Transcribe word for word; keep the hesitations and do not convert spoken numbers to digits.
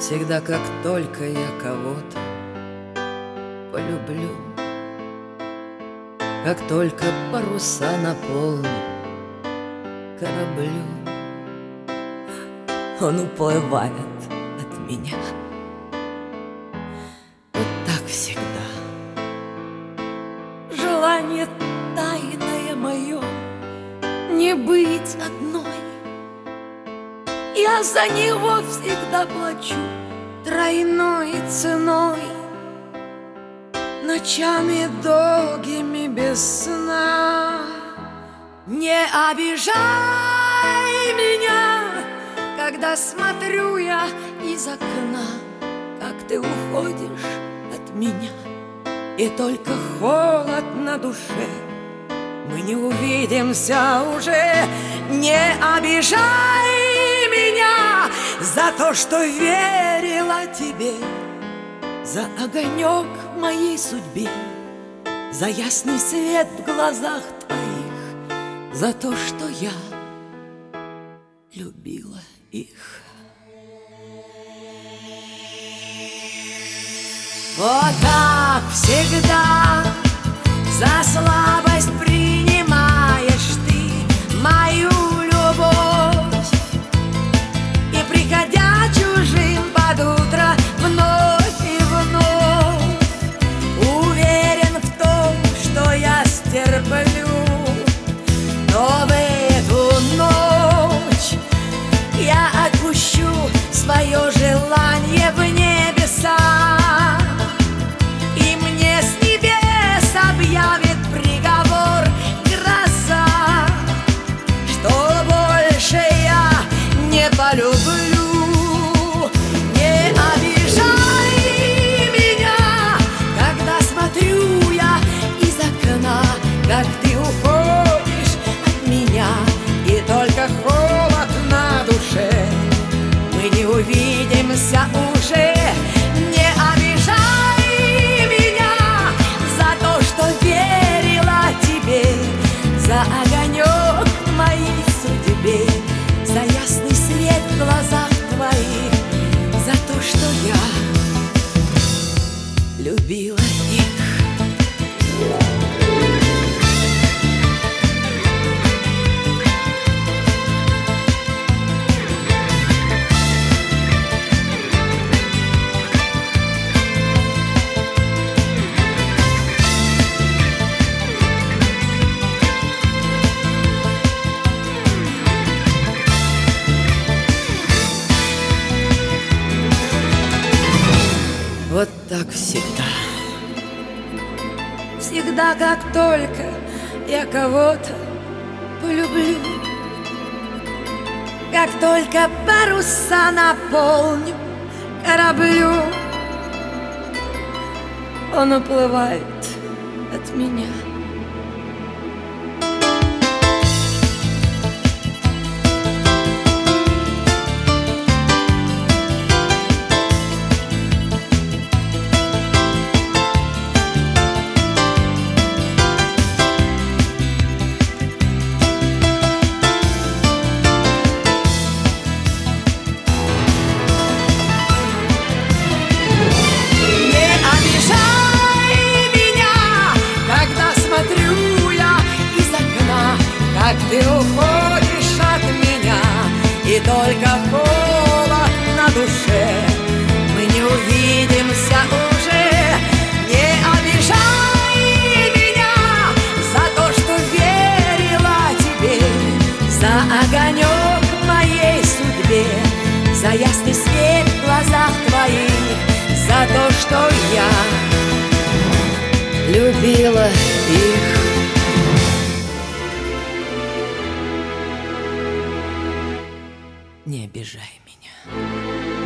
Всегда, как только я кого-то полюблю, как только паруса наполню кораблю, он уплывает от меня. Вот так всегда. Желание тайное мое не быть одной, я за него всегда плачу тройной ценой. Ночами долгими без сна. Не обижай меня, когда смотрю я из окна, как ты уходишь от меня, и только холод на душе. Мы не увидимся уже. Не обижай меня за то, что верила тебе, за огонек в моей судьбе, за ясный свет в глазах твоих, за то, что я любила их. Вот так всегда за слабость принимаешь ты мою любовь, и, приходя чужим под утро, вновь и вновь уверен в том, что я стерплю. Но в эту ночь я отпущу свое желание в небеса, и мне с небес объявит приговор гроза, что больше я не полюблю. Не обижай меня, когда смотрю я из окна, как ты уходишь от меня, и только холод на душе. Мы не увидимся уже. Не обижай меня за то, что верила тебе, за огонек в моей судьбе, за ясный свет в глазах твоих, за то, что я любила их. Вот так всегда. Всегда, как только я кого-то полюблю, как только паруса наполню кораблю, он уплывает от меня. Как ты уходишь от меня, и только холод на душе. Мы не увидимся уже. Не обижай меня за то, что верила тебе, за огонек в моей судьбе, за ясный свет в глазах твоих, за то, что я любила их. Не обижай меня.